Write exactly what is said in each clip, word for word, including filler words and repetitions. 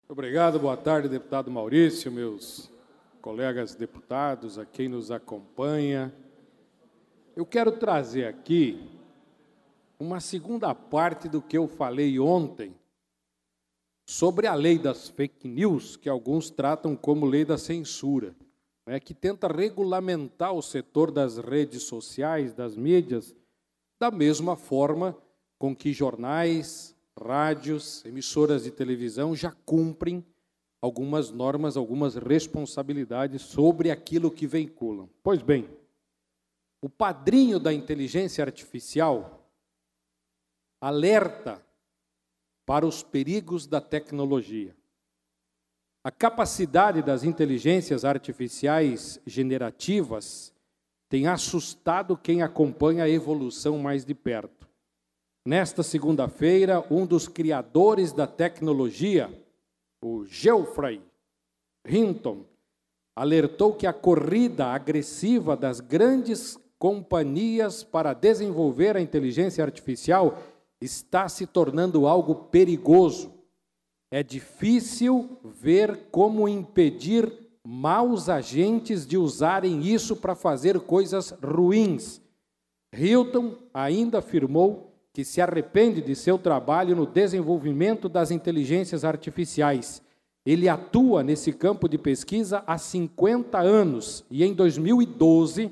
Obrigado, boa tarde, deputado Maurício, meus colegas deputados, a quem nos acompanha. Eu quero trazer aqui uma segunda parte do que eu falei ontem sobre a lei das fake news, que alguns tratam como lei da censura, né, que tenta regulamentar o setor das redes sociais, das mídias, da mesma forma com que jornais, rádios, emissoras de televisão já cumprem algumas normas, algumas responsabilidades sobre aquilo que veiculam. Pois bem, o padrinho da inteligência artificial alerta para os perigos da tecnologia. A capacidade das inteligências artificiais generativas tem assustado quem acompanha a evolução mais de perto. Nesta segunda-feira, um dos criadores da tecnologia, o Geoffrey Hinton, alertou que a corrida agressiva das grandes companhias para desenvolver a inteligência artificial está se tornando algo perigoso. É difícil ver como impedir maus agentes de usarem isso para fazer coisas ruins. Hinton ainda afirmou que se arrepende de seu trabalho no desenvolvimento das inteligências artificiais. Ele atua nesse campo de pesquisa há cinquenta anos e em dois mil e doze,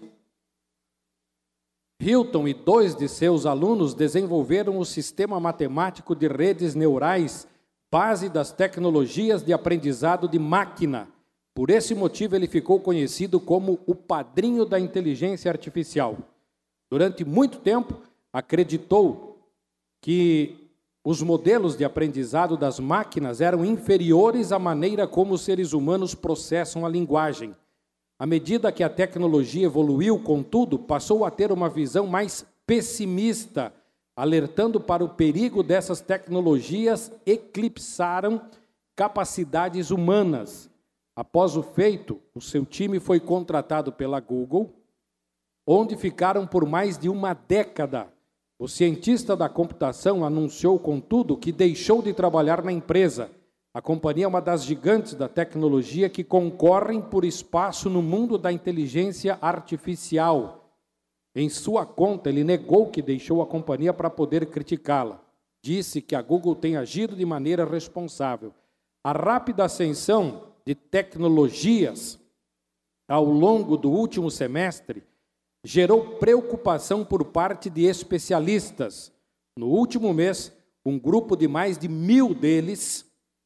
Hinton e dois de seus alunos desenvolveram o sistema matemático de redes neurais, base das tecnologias de aprendizado de máquina. Por esse motivo, ele ficou conhecido como o padrinho da inteligência artificial. Durante muito tempo, acreditou que os modelos de aprendizado das máquinas eram inferiores à maneira como os seres humanos processam a linguagem. À medida que a tecnologia evoluiu, contudo, passou a ter uma visão mais pessimista, alertando para o perigo dessas tecnologias eclipsaram capacidades humanas. Após o feito, o seu time foi contratado pela Google, onde ficaram por mais de uma década. O cientista da computação anunciou, contudo, que deixou de trabalhar na empresa. A companhia é uma das gigantes da tecnologia que concorrem por espaço no mundo da inteligência artificial. Em sua conta, ele negou que deixou a companhia para poder criticá-la. Disse que a Google tem agido de maneira responsável. A rápida ascensão de tecnologias ao longo do último semestre gerou preocupação por parte de especialistas. No último mês, um grupo de mais de mil deles,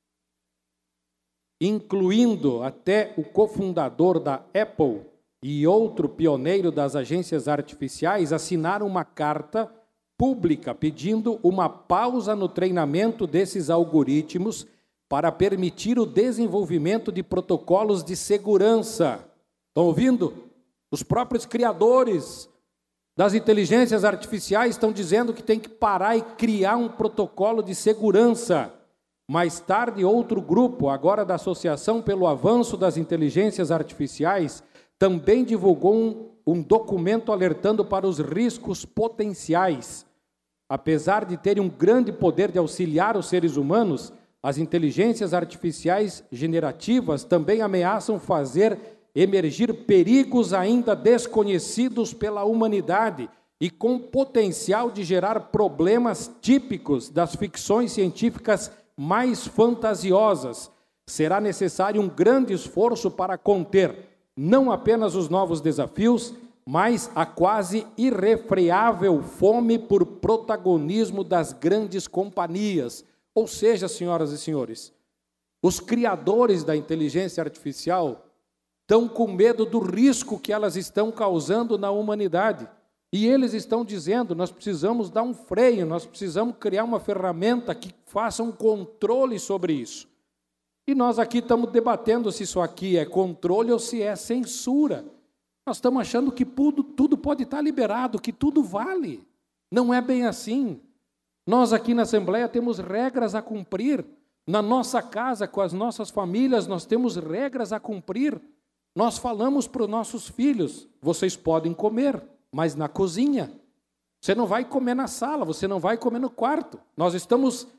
incluindo até o cofundador da Apple e outro pioneiro das agências artificiais, assinaram uma carta pública pedindo uma pausa no treinamento desses algoritmos para permitir o desenvolvimento de protocolos de segurança. Estão ouvindo? Os próprios criadores das inteligências artificiais estão dizendo que tem que parar e criar um protocolo de segurança. Mais tarde, outro grupo, agora da Associação pelo Avanço das Inteligências Artificiais, também divulgou um, um documento alertando para os riscos potenciais. Apesar de terem um grande poder de auxiliar os seres humanos, as inteligências artificiais generativas também ameaçam fazer emergir perigos ainda desconhecidos pela humanidade e com potencial de gerar problemas típicos das ficções científicas mais fantasiosas. Será necessário um grande esforço para conter não apenas os novos desafios, mas a quase irrefreável fome por protagonismo das grandes companhias. Ou seja, senhoras e senhores, os criadores da inteligência artificial estão com medo do risco que elas estão causando na humanidade. E eles estão dizendo, nós precisamos dar um freio, nós precisamos criar uma ferramenta que faça um controle sobre isso. E nós aqui estamos debatendo se isso aqui é controle ou se é censura. Nós estamos achando que tudo, tudo pode estar liberado, que tudo vale. Não é bem assim. Nós aqui na Assembleia temos regras a cumprir. Na nossa casa, com as nossas famílias, nós temos regras a cumprir. Nós falamos para os nossos filhos, vocês podem comer, mas na cozinha. Você não vai comer na sala, você não vai comer no quarto. Nós estamos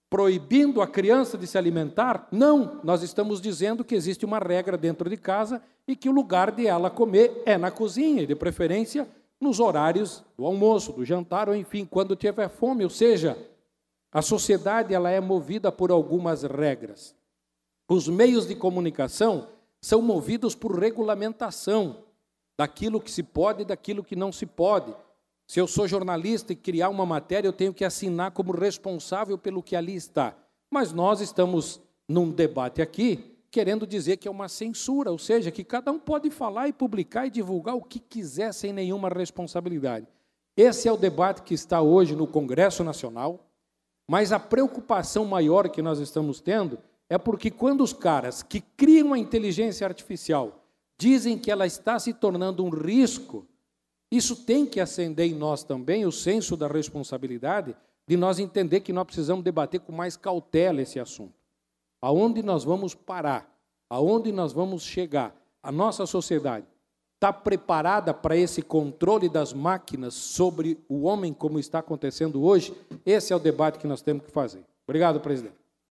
proibindo a criança de se alimentar? Não, nós estamos dizendo que existe uma regra dentro de casa e que o lugar de ela comer é na cozinha, e de preferência nos horários do almoço, do jantar, ou enfim, quando tiver fome. Ou seja, a sociedade ela é movida por algumas regras. Os meios de comunicação são movidos por regulamentação daquilo que se pode e daquilo que não se pode. Se eu sou jornalista e criar uma matéria, eu tenho que assinar como responsável pelo que ali está. Mas nós estamos num debate aqui, querendo dizer que é uma censura, ou seja, que cada um pode falar e publicar e divulgar o que quiser sem nenhuma responsabilidade. Esse é o debate que está hoje no Congresso Nacional, mas a preocupação maior que nós estamos tendo é porque quando os caras que criam a inteligência artificial dizem que ela está se tornando um risco, isso tem que acender em nós também o senso da responsabilidade de nós entender que nós precisamos debater com mais cautela esse assunto. Aonde nós vamos parar? Aonde nós vamos chegar? A nossa sociedade está preparada para esse controle das máquinas sobre o homem, como está acontecendo hoje? Esse é o debate que nós temos que fazer. Obrigado, presidente.